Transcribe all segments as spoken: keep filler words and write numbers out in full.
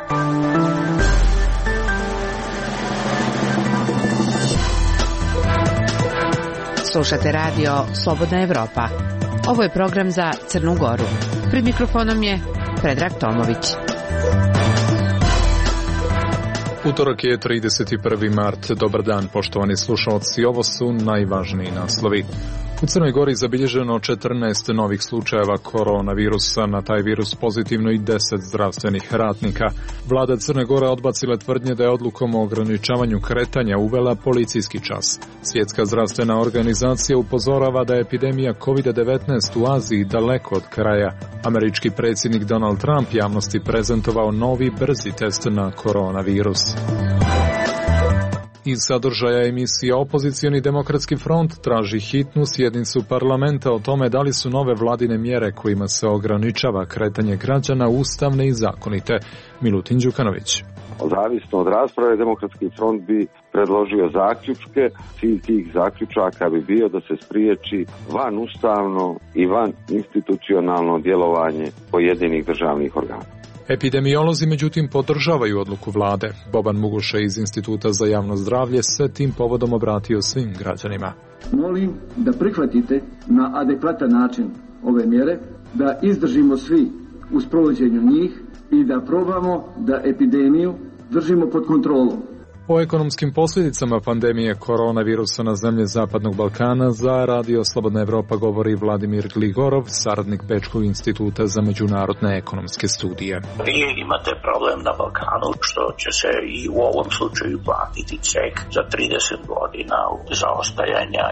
Slušate radio Slobodna Evropa. Ovo je program za Crnu Goru. Pred mikrofonom je Predrag Tomović. Utorak je trideset prvi mart. Dobar dan, poštovani slušalci. Ovo su najvažniji naslovi. U Crnoj Gori zabilježeno četrnaest novih slučajeva koronavirusa, na taj virus pozitivno i deset zdravstvenih radnika. Vlada Crne Gore odbacila tvrdnje da je odlukom o ograničavanju kretanja uvela policijski čas. Svjetska zdravstvena organizacija upozorava da je epidemija kovid devetnaest u Aziji daleko od kraja. Američki predsjednik Donald Trump javnosti prezentovao novi brzi test na koronavirus. Iz sadržaja emisije Opozicioni demokratski front traži hitnu sjednicu parlamenta o tome da li su nove vladine mjere kojima se ograničava kretanje građana ustavne i zakonite. Milutin Đukanović. Zavisno od rasprave, Demokratski front bi predložio zaključke. Cilj tih zaključaka bi bio da se spriječi van ustavno i van institucionalno djelovanje pojedinih državnih organa. Epidemiolozi međutim podržavaju odluku vlade. Boban Muguša iz Instituta za javno zdravlje se tim povodom obratio svim građanima. Molim da prihvatite na adekvatan način ove mjere, da izdržimo svi u sprovođenju njih i da probamo da epidemiju držimo pod kontrolom. O ekonomskim posljedicama pandemije koronavirusa na zemlje Zapadnog Balkana za Radio Slobodna Evropa govori Vladimir Gligorov, saradnik Bečkog instituta za međunarodne ekonomske studije. Vi imate problem na Balkanu što će se i u ovom slučaju platiti cek za trideset godina zaostajanja.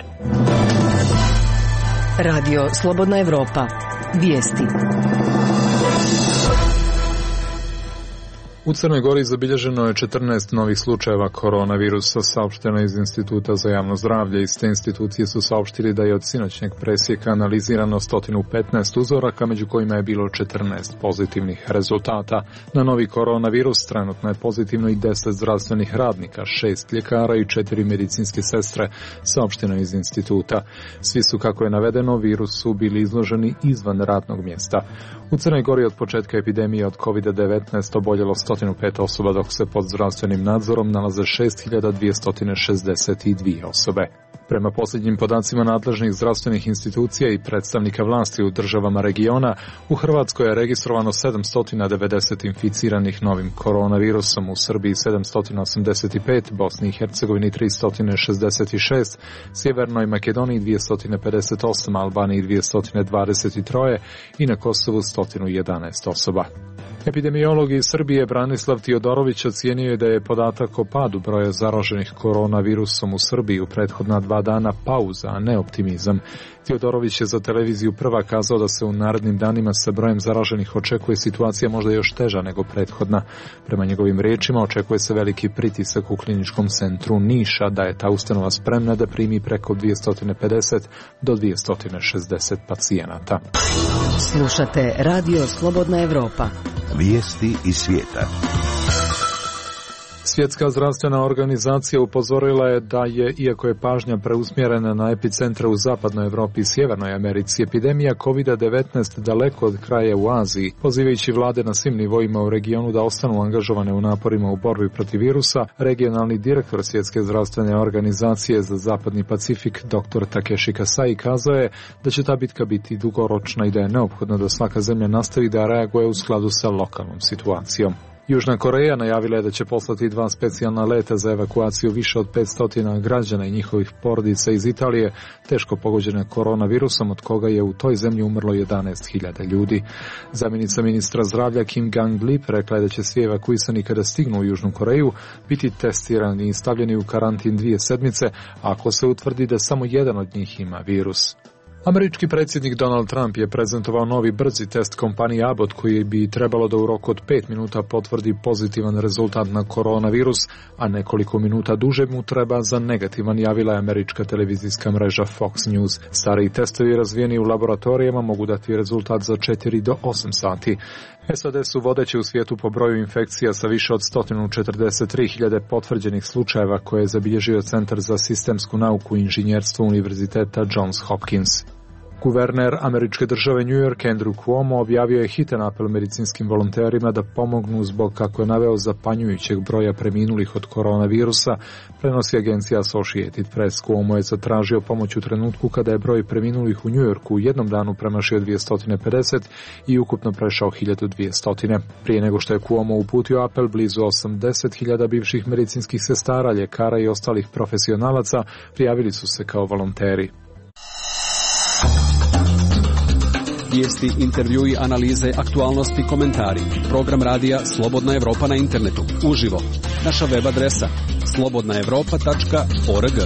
Radio Slobodna Evropa. Vijesti. U Crnoj Gori zabilježeno je četrnaest novih slučajeva koronavirusa, saopšteno iz Instituta za javno zdravlje. Iz te institucije su saopštili da je od sinoćnjeg presjeka analizirano sto petnaest uzoraka, među kojima je bilo četrnaest pozitivnih rezultata. Na novi koronavirus trenutno je pozitivno i deset zdravstvenih radnika, šest ljekara i četiri medicinske sestre, saopšteno iz instituta. Svi su, kako je navedeno, virusu bili izloženi izvan radnog mjesta. U Crnoj Gori od početka epidemije od kovid devetnaest oboljelo sto pet osoba, dok se pod zdravstvenim nadzorom nalaze šest hiljada dvjesto šezdeset dvije osobe. Prema posljednjim podacima nadležnih zdravstvenih institucija i predstavnika vlasti u državama regiona, u Hrvatskoj je registrovano sedamsto devedeset inficiranih novim koronavirusom, u Srbiji sedamsto osamdeset pet, Bosni i Hercegovini tristo šezdeset šest, Sjevernoj Makedoniji dvjesto pedeset osam, Albaniji dvjesto dvadeset tri i na Kosovu sto jedanaest osoba. Epidemiolog iz Srbije Branislav Tiodorović ocijenio je da je podatak o padu broja zaraženih koronavirusom u Srbiji u prethodna dva dana pauza, a ne optimizam. Tiodorović je za televiziju Prva kazao da se u narednim danima sa brojem zaraženih očekuje situacija možda još teža nego prethodna. Prema njegovim riječima očekuje se veliki pritisak u kliničkom centru Niša, da je ta ustanova spremna da primi preko dvjesto pedeset do dvjesto šezdeset pacijenata. Slušate Radio Slobodna Evropa. Vijesti iz svijeta. Svjetska zdravstvena organizacija upozorila je da je, iako je pažnja preusmjerena na epicentre u Zapadnoj Evropi i Sjevernoj Americi, epidemija kovid devetnaest daleko od kraja u Aziji, pozivajući vlade na svim nivoima u regionu da ostanu angažovane u naporima u borbi protiv virusa. Regionalni direktor Svjetske zdravstvene organizacije za Zapadni Pacifik, doktor Takeshi Kasai, kazao je da će ta bitka biti dugoročna i da je neophodno da svaka zemlja nastavi da reaguje u skladu sa lokalnom situacijom. Južna Koreja najavila je da će poslati dva specijalna leta za evakuaciju više od petsto građana i njihovih porodica iz Italije, teško pogođene koronavirusom, od koga je u toj zemlji umrlo jedanaest hiljada ljudi. Zamjenica ministra zdravlja Kim Gang-lip rekla je da će svi evakuisani kada stignu u Južnu Koreju biti testirani i stavljeni u karantin dvije sedmice ako se utvrdi da samo jedan od njih ima virus. Američki predsjednik Donald Trump je prezentovao novi brzi test kompanije Abbott koji bi trebalo da u roku od pet minuta potvrdi pozitivan rezultat na koronavirus, a nekoliko minuta duže mu treba za negativan, javila je američka televizijska mreža Fox News. Stariji testovi razvijeni u laboratorijama mogu dati rezultat za četiri do osam sati. S A D su vodeći u svijetu po broju infekcija sa više od sto četrdeset tri hiljade potvrđenih slučajeva koje je zabilježio Centar za sistemsku nauku i inženjerstvo Univerziteta Johns Hopkins. Guverner američke države New York Andrew Cuomo objavio je hitan apel medicinskim volonterima da pomognu zbog, kako je naveo, zapanjujućeg broja preminulih od koronavirusa, prenosi agencija Associated Press. Cuomo je zatražio pomoć u trenutku kada je broj preminulih u New Yorku u jednom danu premašio dvjesto pedeset i ukupno prešao hiljadu dvjesto. Prije nego što je Cuomo uputio apel, blizu osamdeset hiljada bivših medicinskih sestara, ljekara i ostalih profesionalaca prijavili su se kao volonteri. Vijesti, intervjui, analize, aktualnosti, komentari. Program radija Slobodna Evropa na internetu. Uživo. Naša web adresa slobodna evropa tačka org.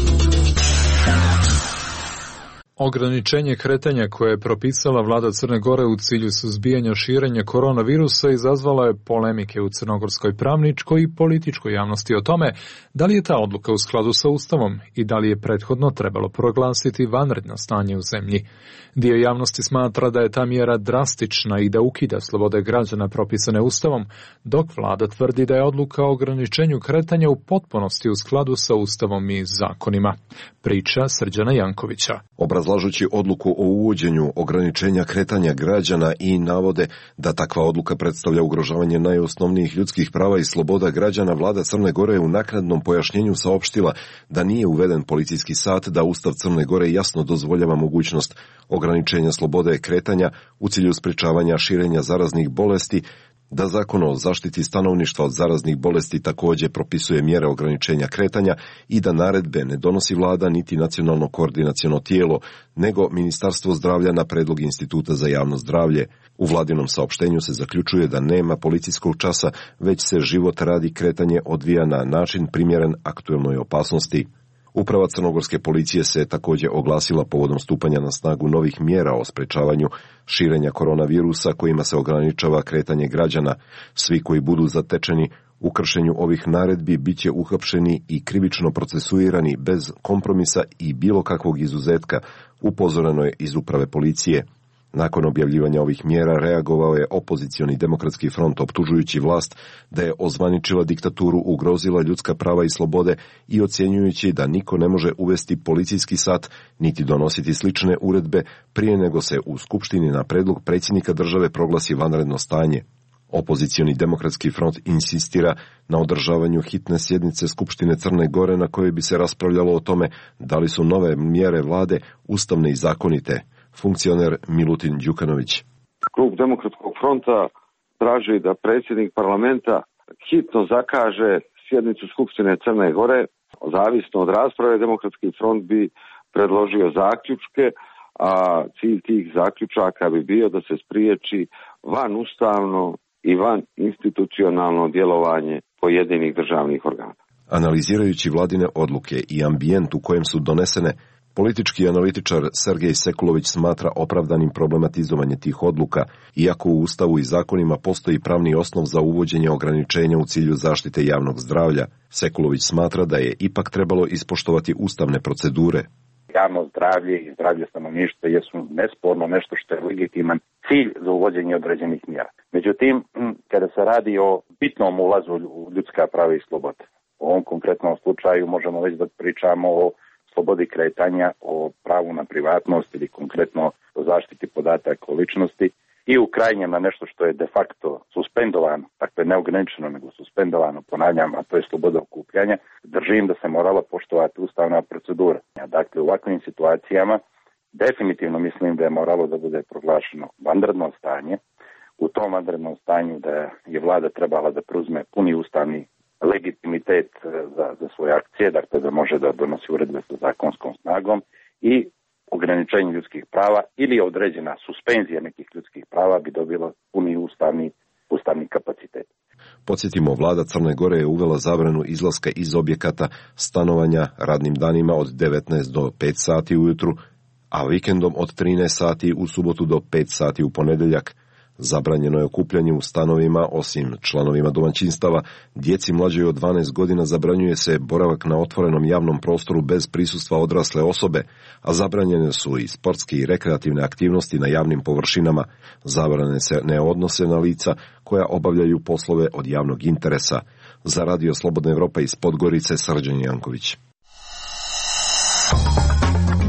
Ograničenje kretanja koje je propisala vlada Crne Gore u cilju suzbijanja širenja koronavirusa izazvala je polemike u crnogorskoj pravničkoj i političkoj javnosti o tome da li je ta odluka u skladu sa Ustavom i da li je prethodno trebalo proglasiti vanredno stanje u zemlji. Dio javnosti smatra da je ta mjera drastična i da ukida slobode građana propisane Ustavom, dok vlada tvrdi da je odluka o ograničenju kretanja u potpunosti u skladu sa Ustavom i zakonima. Priča Srđana Jankovića. Obrazlažući odluku o uvođenju ograničenja kretanja građana i navode da takva odluka predstavlja ugrožavanje najosnovnijih ljudskih prava i sloboda građana, vlada Crne Gore je u naknadnom pojašnjenju saopštila da nije uveden policijski sat, da Ustav Crne Gore jasno dozvoljava mogućnost ograničenja slobode kretanja u cilju sprečavanja širenja zaraznih bolesti, da Zakon o zaštiti stanovništva od zaraznih bolesti također propisuje mjere ograničenja kretanja i da naredbe ne donosi vlada niti nacionalno koordinaciono tijelo, nego Ministarstvo zdravlja na predlog Instituta za javno zdravlje. U vladinom saopštenju se zaključuje da nema policijskog časa, već se život radi kretanje odvija na način primjeren aktuelnoj opasnosti. Uprava crnogorske policije se također oglasila povodom stupanja na snagu novih mjera o sprečavanju širenja koronavirusa kojima se ograničava kretanje građana. Svi koji budu zatečeni u kršenju ovih naredbi bit će uhapšeni i krivično procesuirani bez kompromisa i bilo kakvog izuzetka, upozoreno je iz uprave policije. Nakon objavljivanja ovih mjera reagovao je opozicioni demokratski front optužujući vlast da je ozvaničila diktaturu, ugrozila ljudska prava i slobode i ocjenjujući da niko ne može uvesti policijski sat niti donositi slične uredbe prije nego se u Skupštini na predlog predsjednika države proglasi vanredno stanje. Opozicioni demokratski front insistira na održavanju hitne sjednice Skupštine Crne Gore na kojoj bi se raspravljalo o tome da li su nove mjere vlade ustavne i zakonite. Funkcioner Milutin Đukanović. Klub Demokratskog fronta traži da predsjednik parlamenta hitno zakaže sjednicu Skupštine Crne Gore. Zavisno od rasprave, Demokratski front bi predložio zaključke, a cilj tih zaključaka bi bio da se spriječi van ustavno i van institucionalno djelovanje pojedinih državnih organa. Analizirajući vladine odluke i ambijent u kojem su donesene, politički analitičar Sergej Sekulović smatra opravdanim problematizovanje tih odluka, iako u Ustavu i zakonima postoji pravni osnov za uvođenje ograničenja u cilju zaštite javnog zdravlja. Sekulović smatra da je ipak trebalo ispoštovati ustavne procedure. Javno zdravlje i zdravlje stanovništva jesu nesporno nešto što je legitiman cilj za uvođenje određenih mjera. Međutim, kada se radi o bitnom ulazu u ljudska prava i slobode, u ovom konkretnom slučaju možemo već da pričamo o slobodi kretanja, o pravu na privatnost ili konkretno o zaštiti podataka o ličnosti i u krajnjem na nešto što je de facto suspendovano, dakle ne ograničeno nego suspendovano, ponavljam, a to je sloboda okupljanja, držim da se morala poštovati ustavna procedura. Dakle, u ovakvim situacijama definitivno mislim da je moralo da bude proglašeno vanredno stanje. U tom vanrednom stanju da je vlada trebala da preuzme puni ustavni legitimitet za, za svoje akcije, dakle da može da donosi uredbe sa zakonskom snagom i ograničenje ljudskih prava ili određena suspenzija nekih ljudskih prava bi dobilo puni ustavni, ustavni kapacitet. Podsjetimo, vlada Crne Gore je uvela zabranu izlaska iz objekata stanovanja radnim danima od devetnaest do pet sati ujutru, a vikendom od trinaest sati u subotu do pet sati u ponedjeljak. Zabranjeno je okupljanje u stanovima, osim članovima domaćinstava. Djeci mlađoj od dvanaest godina zabranjuje se boravak na otvorenom javnom prostoru bez prisustva odrasle osobe, a zabranjene su i sportske i rekreativne aktivnosti na javnim površinama. Zabrane se ne odnose na lica koja obavljaju poslove od javnog interesa. Za Radio Slobodna Evropa iz Podgorice, Srđan Janković.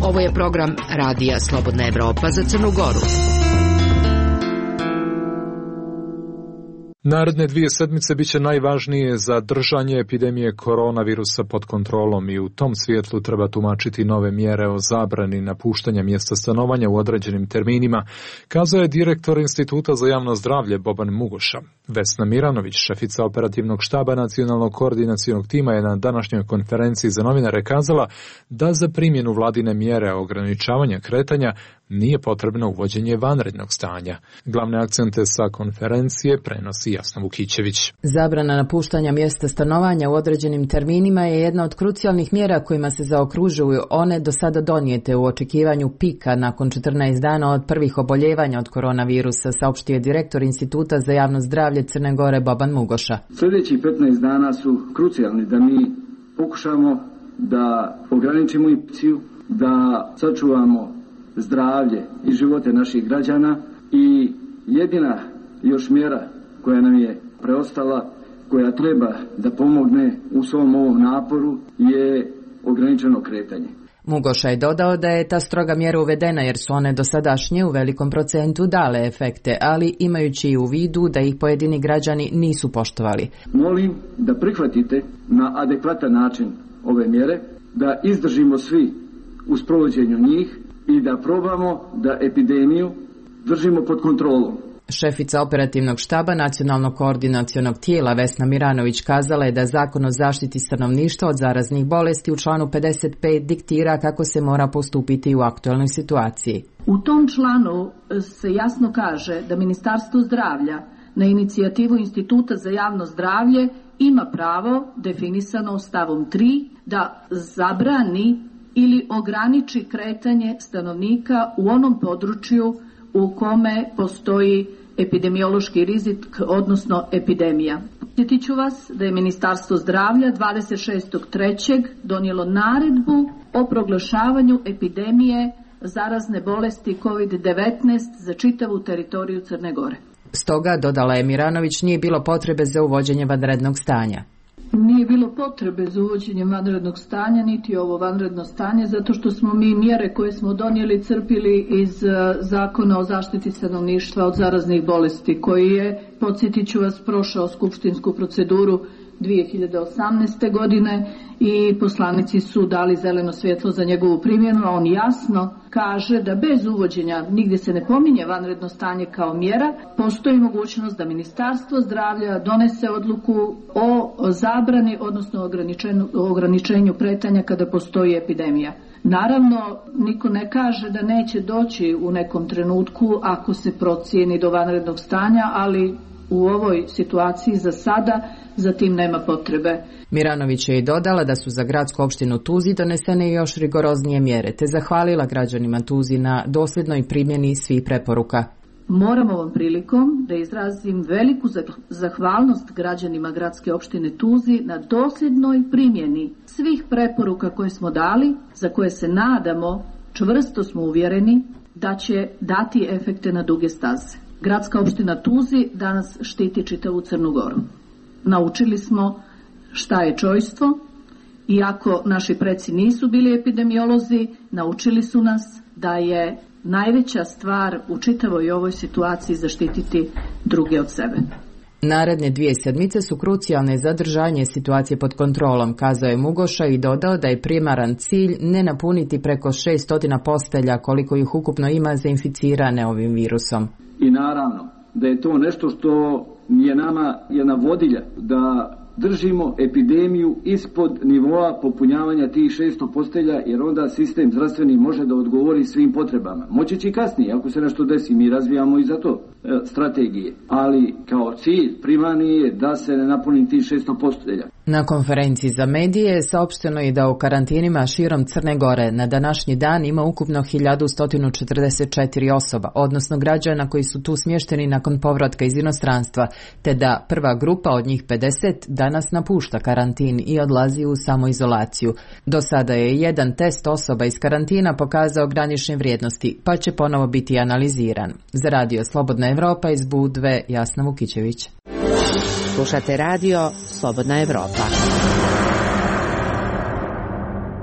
Ovo je program Radija Slobodna Evropa za Crnu Goru. Naredne dvije sedmice biće najvažnije za držanje epidemije koronavirusa pod kontrolom i u tom svjetlu treba tumačiti nove mjere o zabrani napuštanja mjesta stanovanja u određenim terminima, kazao je direktor Instituta za javno zdravlje Boban Mugoša. Vesna Miranović, šefica operativnog štaba nacionalnog koordinacionog tima, je na današnjoj konferenciji za novinare kazala da za primjenu vladine mjere ograničavanja kretanja nije potrebno uvođenje vanrednog stanja. Glavne akcente sa konferencije prenosi Jasna Vukićević. Zabrana napuštanja mjesta stanovanja u određenim terminima je jedna od krucijalnih mjera kojima se zaokružuju one do sada donijete u očekivanju pika nakon četrnaest dana od prvih oboljevanja od koronavirusa, saopštio je direktor Instituta za javno zdravlje Crne Gore Boban Mugoša. Sljedećih petnaest dana su krucijalni da mi pokušamo da ograničimo infekciju, da sačuvamo zdravlje i živote naših građana i jedina još mjera koja nam je preostala, koja treba da pomogne u svom ovom naporu je ograničeno kretanje. Mugoša je dodao da je ta stroga mjera uvedena jer su one dosadašnje u velikom procentu dale efekte, ali imajući i u vidu da ih pojedini građani nisu poštovali. Molim da prihvatite na adekvatan način ove mjere, da izdržimo svi u sprovođenju njih i da probamo da epidemiju držimo pod kontrolom. Šefica operativnog štaba nacionalnog koordinacionog tijela Vesna Miranović kazala je da Zakon o zaštiti stanovništva od zaraznih bolesti u članu pedeset pet diktira kako se mora postupiti u aktualnoj situaciji. U tom članu se jasno kaže da Ministarstvo zdravlja na inicijativu Instituta za javno zdravlje ima pravo, definisano stavom tri, da zabrani ili ograniči kretanje stanovnika u onom području u kome postoji epidemiološki rizik, odnosno epidemija. Podsjetit ću vas da je Ministarstvo zdravlja dvadeset šestog trećeg donijelo naredbu o proglašavanju epidemije zarazne bolesti kovid devetnaest za čitavu teritoriju Crne Gore. Stoga, dodala je Miranović, nije bilo potrebe za uvođenje vanrednog stanja. Nije bilo potrebe za uvođenjem vanrednog stanja, niti ovo vanredno stanje, zato što smo mi mjere koje smo donijeli crpili iz Zakona o zaštiti stanovništva od zaraznih bolesti, koji je, podsjetit ću vas, prošao skupštinsku proceduru dvije hiljade osamnaeste. godine i poslanici su dali zeleno svjetlo za njegovu primjenu, a on jasno kaže da bez uvođenja, nigdje se ne pominje vanredno stanje kao mjera, postoji mogućnost da Ministarstvo zdravlja donese odluku o zabrani, odnosno ograničenju, ograničenju kretanja kada postoji epidemija. Naravno, niko ne kaže da neće doći u nekom trenutku ako se procijeni do vanrednog stanja, ali u ovoj situaciji za sada za tim nema potrebe. Miranović je i dodala da su za gradsku opštinu Tuzi donesene još rigoroznije mjere, te zahvalila građanima Tuzi na dosljednoj primjeni svih preporuka. Moram ovom prilikom da izrazim veliku zahvalnost građanima gradske opštine Tuzi na dosljednoj primjeni svih preporuka koje smo dali, za koje se nadamo, čvrsto smo uvjereni da će dati efekte na duge staze. Gradska opština Tuzi danas štiti čitavu Crnu Goru. Naučili smo šta je čojstvo, iako naši preci nisu bili epidemiolozi, naučili su nas da je najveća stvar u čitavoj ovoj situaciji zaštititi druge od sebe. Naredne dvije sedmice su krucijalne za držanje situacije pod kontrolom, kazao je Mugoša i dodao da je primaran cilj ne napuniti preko šesto postelja koliko ih ukupno ima zainficirane ovim virusom. I naravno da je to nešto što je nama jedna vodilja da držimo epidemiju ispod nivoa popunjavanja tih šesto postelja, jer onda sistem zdravstveni može da odgovori svim potrebama. Moći će i kasnije, ako se nešto desi, mi razvijamo i za to e, strategije. Ali kao cilj primarni je da se ne napuni tih šesto postelja. Na konferenciji za medije saopšteno je da u karantinima širom Crne Gore na današnji dan ima ukupno hiljadu sto četrdeset četiri osoba, odnosno građana koji su tu smješteni nakon povratka iz inostranstva, te da prva grupa od njih pedeset danas napušta karantin i odlazi u samoizolaciju. Do sada je jedan test osoba iz karantina pokazao granične vrijednosti, pa će ponovo biti analiziran. Za Radio Slobodna Evropa iz Budve, Jasna Vukićević. Slušate radio Slobodna Evropa.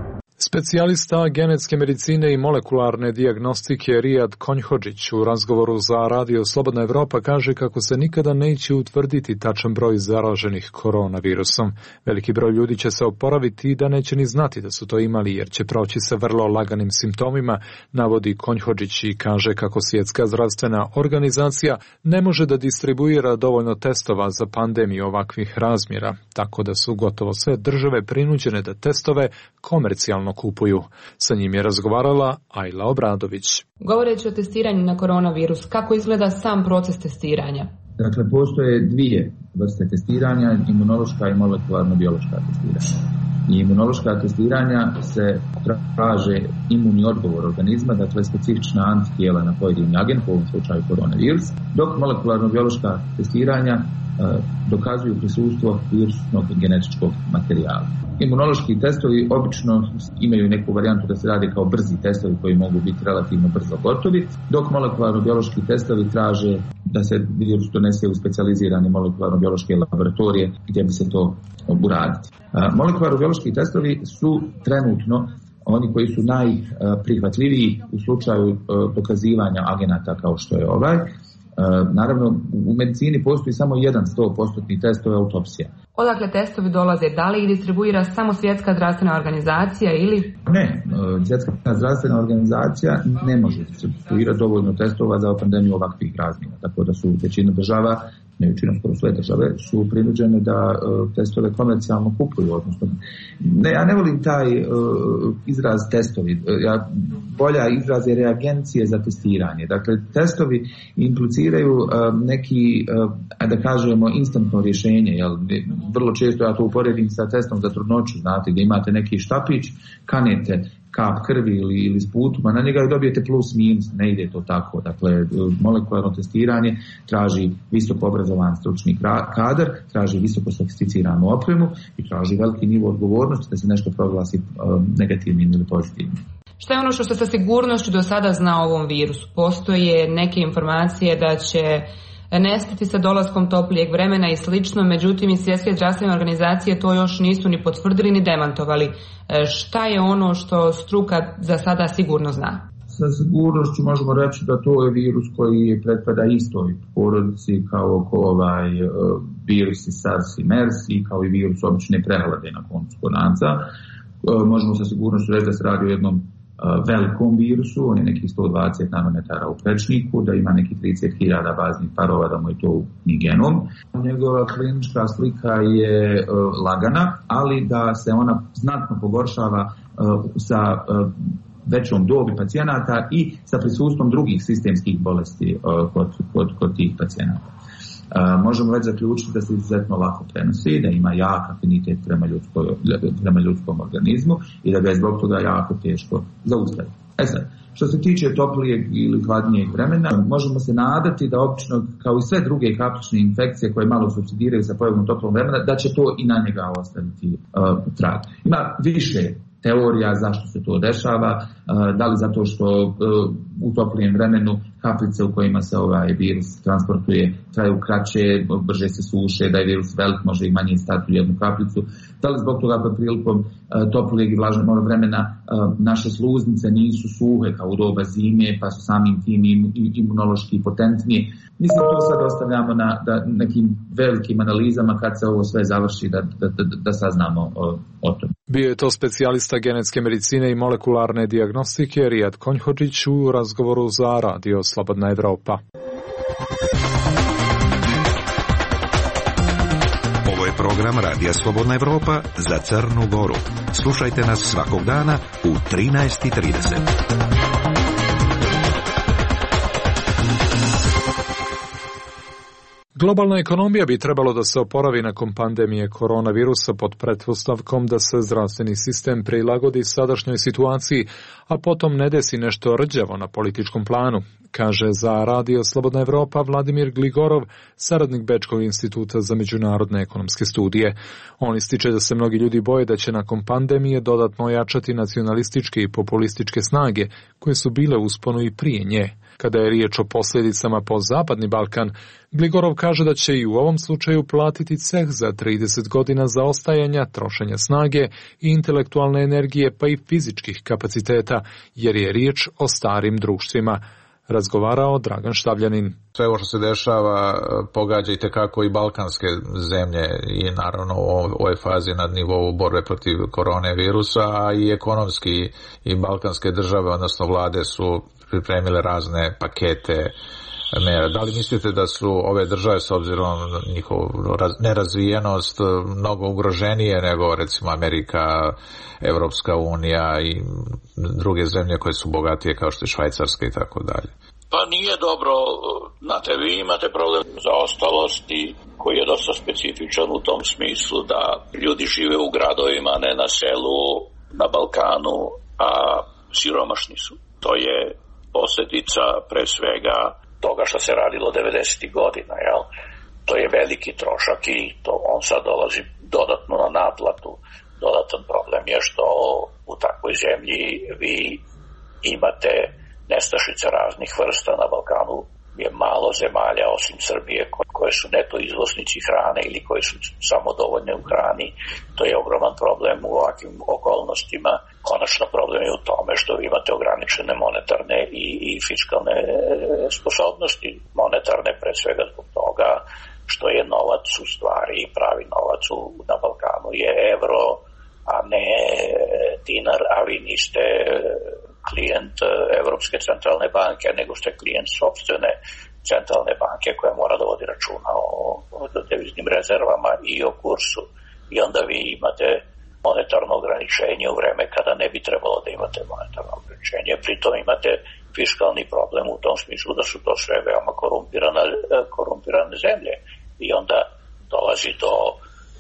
Specijalista genetske medicine i molekularne dijagnostike Rijad Konjhodžić u razgovoru za Radio Slobodna Evropa kaže kako se nikada neće utvrditi tačan broj zaraženih koronavirusom. Veliki broj ljudi će se oporaviti i da neće ni znati da su to imali jer će proći sa vrlo laganim simptomima, navodi Konjhodžić i kaže kako Svjetska zdravstvena organizacija ne može da distribuira dovoljno testova za pandemiju ovakvih razmjera, tako da su gotovo sve države prinuđene da testove komercijalno kupuju. Sa njim je razgovarala Ajla Obradović. Govoreći o testiranju na koronavirus, kako izgleda sam proces testiranja? Dakle, postoje dvije vrste testiranja, imunološka i molekularno-biološka testiranja. I imunološka testiranja se traže imunni odgovor organizma, dakle specifična antitijela na pojedini agent, u ovom slučaju koronavirus, dok molekularno-biološka testiranja dokazuju prisustvo virusnog genetičkog materijala. Imunološki testovi obično imaju neku varijantu da se radi kao brzi testovi koji mogu biti relativno brzo gotovi, dok molekularno-biološki testovi traže da se virus donese u specijalizirane molekularno-biološke laboratorije gdje bi se to uraditi. Molekularno-biološki testovi su trenutno oni koji su najprihvatljiviji u slučaju dokazivanja agenata kao što je ovaj. Naravno, u medicini postoji samo jedan sto posto test, to je autopsija. Odakle testovi dolaze? Da li ih distribuira samo Svjetska zdravstvena organizacija ili? Ne, Svjetska zdravstvena organizacija ne može distribuirati dovoljno testova za pandemiju ovakvih razmjera. Tako da su većina država, ne većina, skoro sve države, su prinuđene da uh, testove komercijalno kupuju. Odnosno, ne, ja ne volim taj uh, izraz testovi. Ja, bolja izraz je reagencije za testiranje. Dakle, testovi impliciraju uh, neki, uh, da kažemo, instantno rješenje. Jel? Vrlo često ja to uporedim sa testom za trudnoću, znate, gdje imate neki štapić, kanete kap krvi ili, ili sputuma, na njega dobijete plus minus, ne ide to tako. Dakle, molekularno testiranje traži visoko obrazovan stručni kadar, traži visoko sofisticiranu opremu i traži veliki nivo odgovornosti da se nešto proglasi um, negativnim ili pozitivnim. Šta je ono što se sa sigurnošću do sada zna o ovom virusu? Postoje neke informacije da će nestati sa dolaskom toplijeg vremena i slično, međutim i Svjetske zdravstvene organizacije to još nisu ni potvrdili ni demantovali. Šta je ono što struka za sada sigurno zna? Sa sigurnošću možemo reći da to je virus koji pretpada istoj porodici kao ovaj virus i SARS i MERS i kao i virus obične prehlade na koncu konca. Možemo sa sigurnošću reći da se radi o jednom velikom virusu, on je nekih sto dvadeset nanometara u prečniku, da ima nekih trideset hiljada baznih parova, da mu je to ni genom. Njegova klinička slika je uh, lagana, ali da se ona znatno pogoršava uh, sa uh, većom dobi pacijenata i sa prisustvom drugih sistemskih bolesti uh, kod, kod, kod tih pacijenata. Uh, možemo već zaključiti da se izuzetno lako prenosi, da ima jak afinitet prema, ljudskoj, prema ljudskom organizmu i da ga je zbog toga jako teško zaustaviti. E sad, što se tiče toplijeg ili hladnijeg vremena, možemo se nadati da obično, kao i sve druge kaplične infekcije koje malo supsidiraju sa pojavom toplog vremena, da će to i na njega ostaviti uh, trag. Ima više teorija zašto se to dešava, uh, da li zato što uh, u toplijem vremenu kaplice u kojima se ovaj virus transportuje traju kraće, brže se suše, da je virus velik, može i manje stati u jednu kaplicu. Da li zbog toga pod prilikom uh, toplijeg i vlažnog vremena uh, naše sluznice nisu suhe kao u doba zime, pa su samim tim im, imunološki potentnije. Mislim, to sad ostavljamo na da, nekim velikim analizama kad se ovo sve završi da, da, da, da saznamo o, o tom. Bio je to specijalista genetske medicine i molekularne dijagnostike Rijad Konjhodžić u razgovoru za Radio Slobodna Evropa. Ovo je program Radija Slobodna Evropa za Crnu Goru. Slušajte nas svakog dana u trinaest i trideset. Globalna ekonomija bi trebalo da se oporavi nakon pandemije koronavirusa pod pretpostavkom da se zdravstveni sistem prilagodi sadašnjoj situaciji, a potom ne desi nešto rđavo na političkom planu, kaže za Radio Slobodna Evropa Vladimir Gligorov, saradnik Bečkog instituta za međunarodne ekonomske studije. On ističe da se mnogi ljudi boje da će nakon pandemije dodatno ojačati nacionalističke i populističke snage koje su bile u usponu i prije nje. Kada je riječ o posljedicama po Zapadni Balkan, Gligorov kaže da će i u ovom slučaju platiti ceh za trideset godina zaostajanja, trošenja snage i intelektualne energije pa i fizičkih kapaciteta, jer je riječ o starim društvima. Razgovarao Dragan Štavljanin. Sve ovo što se dešava pogađa i tekako i balkanske zemlje i naravno u ovoj fazi na nivou borbe protiv koronavirusa, a i ekonomski i balkanske države, odnosno vlade su pripremile razne pakete mjera. Da li mislite da su ove države s obzirom na njihovu nerazvijenost mnogo ugroženije nego recimo Amerika, Evropska unija i druge zemlje koje su bogatije kao što je Švajcarska i tako dalje? Pa nije dobro, znate, vi imate problem zaostalosti koji je dosta specifičan u tom smislu da ljudi žive u gradovima, ne na selu, na Balkanu, a siromašni su. To je posljedica pre svega toga što se radilo devedesetih godina, jel? To je veliki trošak i to on sad dolazi dodatno na naplatu. Dodatan problem je što u takvoj zemlji vi imate nestašice raznih vrsta. Na Balkanu je malo zemalja osim Srbije koje su neto izvoznici hrane ili koje su samodovoljne u hrani. To je ogroman problem u ovakvim okolnostima. Konačno problem je u tome što vi imate ograničene monetarne i, i fiskalne sposobnosti. Monetarne pre svega zbog toga što je novac u stvari, pravi novac u, na Balkanu je evro, a ne dinar, a vi niste klijent Evropske centralne banke, nego ste klijent sopstvene centralne banke koja mora da vodi računa o, o deviznim rezervama i o kursu. I onda vi imate monetarno ograničenje u vreme kada ne bi trebalo da imate monetarno ograničenje. Pritom imate fiskalni problem u tom smislu da su to sve veoma korumpirane, korumpirane zemlje. I onda dolazi do e,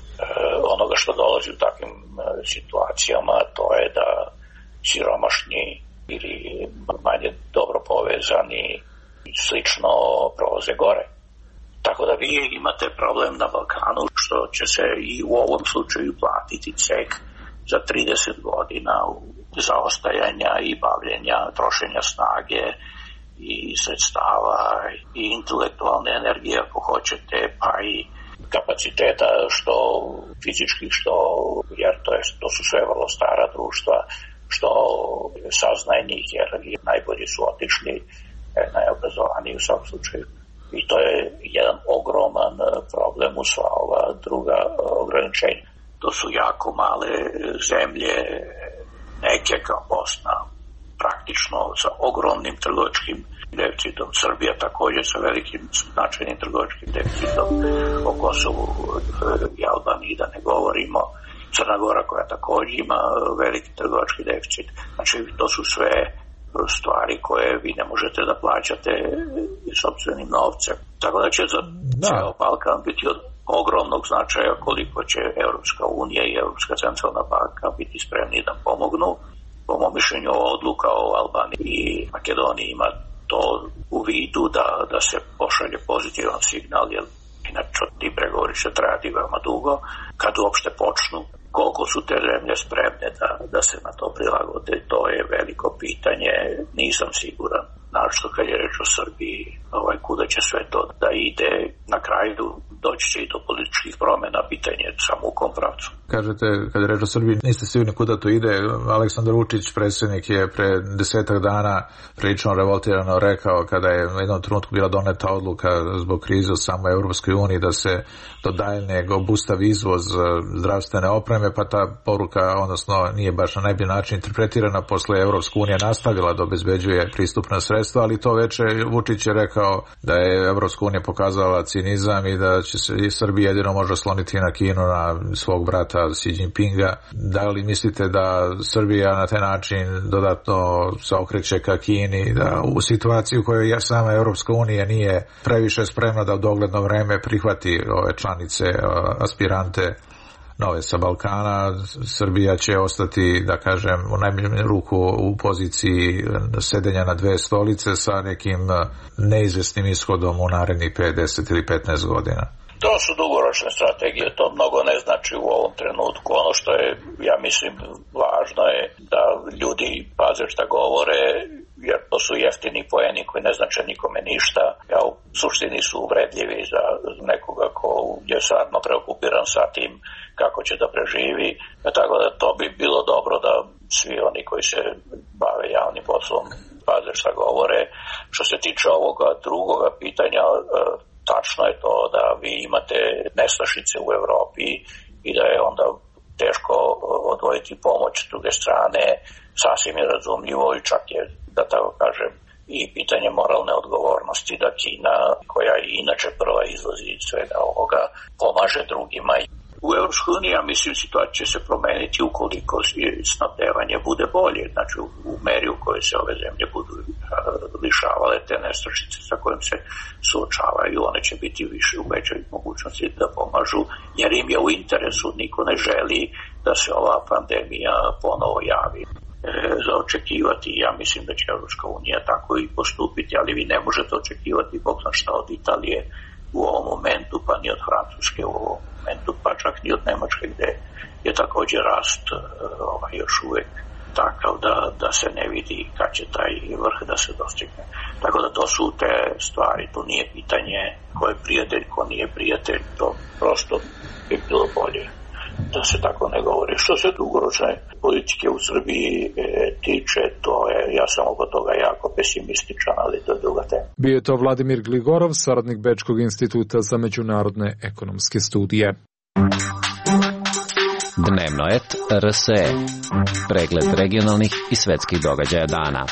onoga što dolazi u takvim e, situacijama, to je da siromašni ili manje dobro povezani slično prolaze gore. Tako da vi imate problem na Balkanu što će se i u ovom slučaju platiti ceh za trideset godina zaostajanja i bavljenja, trošenja snage i sredstava i intelektualne energije ako hoćete, pa i kapaciteta što fizičkih, što, jer to, je, to su sve vrlo stara društva, što saznajnih, jer najbolji su otišli, najobrazovaniji u svakom slučaju. I to je jedan ogroman problem u sva ova druga ograničenja. To su jako male zemlje, neke kao Bosna, praktično sa ogromnim trgovačkim deficitom. Srbija također sa velikim značajnim trgovačkim deficitom, o Kosovu i Albaniji da ne govorimo. Crna Gora koja također ima veliki trgovački deficit. Znači to su sve stvari koje vi ne možete da plaćate sopstvenim novcem. Tako da će za ceo Balkan biti od ogromnog značaja koliko će Evropska unija i Evropska centralna banka biti spremni da pomognu. Po mom mišljenju odluka o Albaniji i Makedoniji ima to u vidu da, da se pošalje pozitivan signal, jer inače ti pregovori će trajati veoma dugo. Kad uopšte počnu, koliko su te zemlje spremne da, da se na to prilagode, to je veliko pitanje, nisam siguran. Našto kad je reč o Srbiji, ovaj, kuda će sve to da ide, na kraju doći će i do političkih promjena, pitanje samo u kom pravcu. Kažete, kad je reč o Srbiji, niste sigurni kuda to ide. Aleksandar Vučić, predsjednik, je pre desetak dana prilično revoltirano rekao, kada je u jednom trenutku bila doneta odluka zbog krize u samoj Europskoj uniji da se do daljnjeg obustavi izvoz zdravstvene opreme, pa ta poruka, odnosno nije baš na najbolji način interpretirana, posle Europska unija nastavila da obezbeđuje pristupna sredstva, ali to veče Vučić je rekao da je Evropska unija pokazala cinizam i da će se i Srbija jedino može osloniti na Kinu, na svog brata Xi Jinpinga. Da li mislite da Srbija na taj način dodatno se okreće ka Kini, da u situaciji u kojoj sama Evropska unija nije previše spremna da u dogledno vreme prihvati ove članice, aspirante nove sa Balkana, Srbija će ostati, da kažem, u najbolju ruku u poziciji sedenja na dve stolice sa nekim neizvesnim ishodom u narednih pet, deset ili petnaest godina? To su dugoročne strategije, to mnogo ne znači u ovom trenutku. Ono što je, ja mislim, važno je da ljudi paze šta govore, jer to su jeftini poeni koji ne znače nikome ništa, a u suštini su uvredljivi za nekoga ko je stvarno preokupiran sa tim kako će da preživi. Tako da to bi bilo dobro da svi oni koji se bave javnim poslom paze šta govore. Što se tiče ovoga drugoga pitanja, tačno je to da vi imate nestašice u Evropi i da je onda teško odvojiti pomoć s druge strane, sasvim je razumljivo i čak je, da tako kažem, i pitanje moralne odgovornosti da Kina, koja i inače prva izlazi iz svega ovoga, pomaže drugima. U Evropskoj uniji, ja mislim, situacija će se promeniti ukoliko snabdevanje bude bolje, znači u meri u kojoj se ove zemlje budu lišavale te nestašice sa kojim se suočavaju, one će biti više u većoj mogućnosti da pomažu, jer im je u interesu, niko ne želi da se ova pandemija ponovo javi. E, za očekivati, ja mislim da će Evropska unija tako i postupiti, ali vi ne možete očekivati bog zna šta od Italije u ovom momentu, pa ni od Francuske u ovom momentu, pa čak ni od Nemačke, gde je također rast ovaj, još uvek takav da, da se ne vidi kad će taj vrh da se dostigne. Tako da to su te stvari, to nije pitanje ko je prijatelj, ko nije prijatelj, to prosto bi bilo bolje da se tako ne govori. Što se dugoročne politike u Srbiji e, tiče, to je, ja sam oko toga jako pesimističan, ali to je druga tema. Bio je to Vladimir Gligorov, saradnik Bečkog instituta za međunarodne ekonomske studije. Dnevno et R S E. Pregled regionalnih i svetskih događaja dana.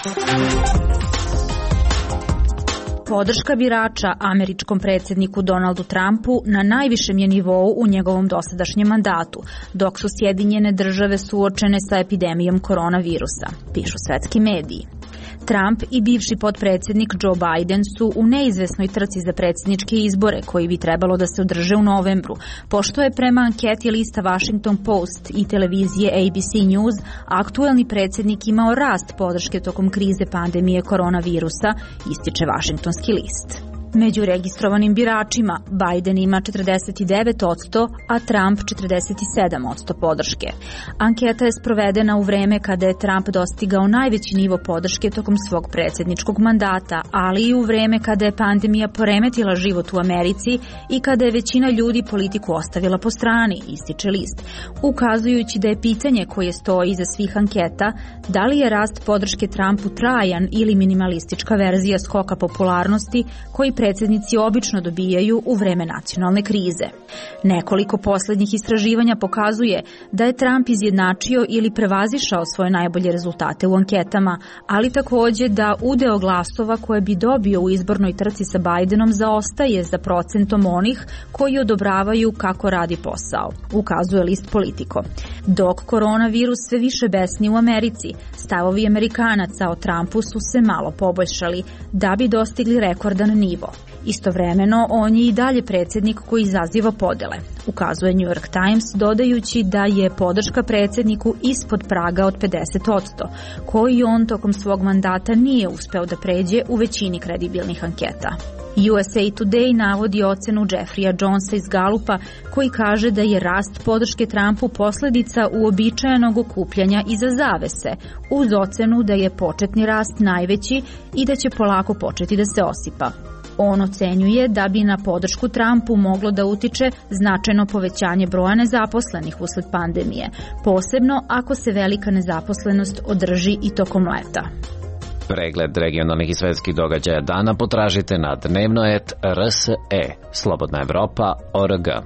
Podrška birača američkom predsjedniku Donaldu Trumpu na najvišem je nivou u njegovom dosadašnjem mandatu, dok su Sjedinjene države suočene sa epidemijom koronavirusa, pišu svetski mediji. Trump i bivši potpredsjednik Joe Biden su u neizvesnoj trci za predsjedničke izbore koji bi trebalo da se održe u novembru, pošto je prema anketi lista Washington Post i televizije A B C News aktuelni predsjednik imao rast podrške tokom krize pandemije koronavirusa, ističe Washingtonski list. Među registrovanim biračima Biden ima četrdeset devet posto, a Trump četrdeset sedam posto podrške. Anketa je sprovedena u vreme kada je Trump dostigao najveći nivo podrške tokom svog predsjedničkog mandata, ali i u vreme kada je pandemija poremetila život u Americi i kada je većina ljudi politiku ostavila po strani, ističe list, ukazujući da je pitanje koje stoji iza svih anketa da li je rast podrške Trumpu trajan ili minimalistička verzija skoka popularnosti koji predsjednici obično dobijaju u vreme nacionalne krize. Nekoliko posljednjih istraživanja pokazuje da je Trump izjednačio ili prevazišao svoje najbolje rezultate u anketama, ali također da udeo glasova koje bi dobio u izbornoj trci sa Bidenom zaostaje za procentom onih koji odobravaju kako radi posao, ukazuje list Politico. Dok koronavirus sve više besni u Americi, stavovi Amerikanaca o Trumpu su se malo poboljšali da bi dostigli rekordan nivo. Istovremeno, on je i dalje predsjednik koji izaziva podele, ukazuje New York Times, dodajući da je podrška predsjedniku ispod praga od pedeset posto, koji on tokom svog mandata nije uspeo da pređe u većini kredibilnih anketa. U S A Today navodi ocenu Jeffreya Jonesa iz Gallupa koji kaže da je rast podrške Trumpu posljedica uobičajenog okupljanja iza zavese, uz ocenu da je početni rast najveći i da će polako početi da se osipa. On ocenjuje da bi na podršku Trumpu moglo da utiče značajno povećanje broja nezaposlenih usled pandemije, posebno ako se velika nezaposlenost održi i tokom leta. Pregled regionalnih i svetskih događaja dana potražite na dnevno et R S E, Slobodna Evropa, O R G.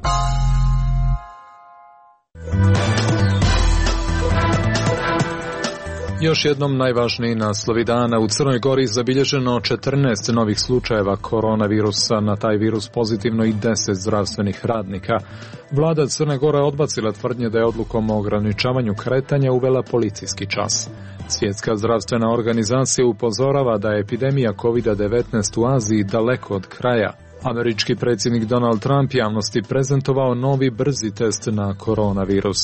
Još jednom najvažniji naslovi dana. U Crnoj Gori zabilježeno četrnaest novih slučajeva koronavirusa, na taj virus pozitivno i deset zdravstvenih radnika. Vlada Crne Gore odbacila tvrdnje da je odlukom o ograničavanju kretanja uvela policijski čas. Svjetska zdravstvena organizacija upozorava da je epidemija kovid devetnaest u Aziji daleko od kraja. Američki predsjednik Donald Trump javnosti prezentovao novi brzi test na koronavirus.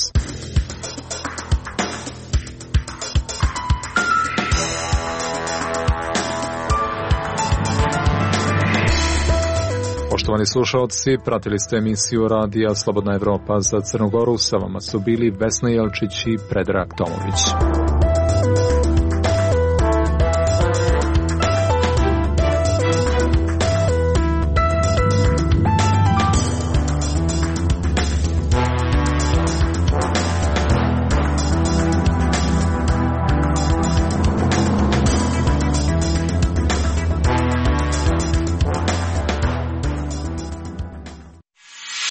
Poštovani slušalci, pratili ste emisiju Radija Slobodna Evropa za Crnu Goru. Sa vama su bili Vesna Jelčić i Predrag Tomović.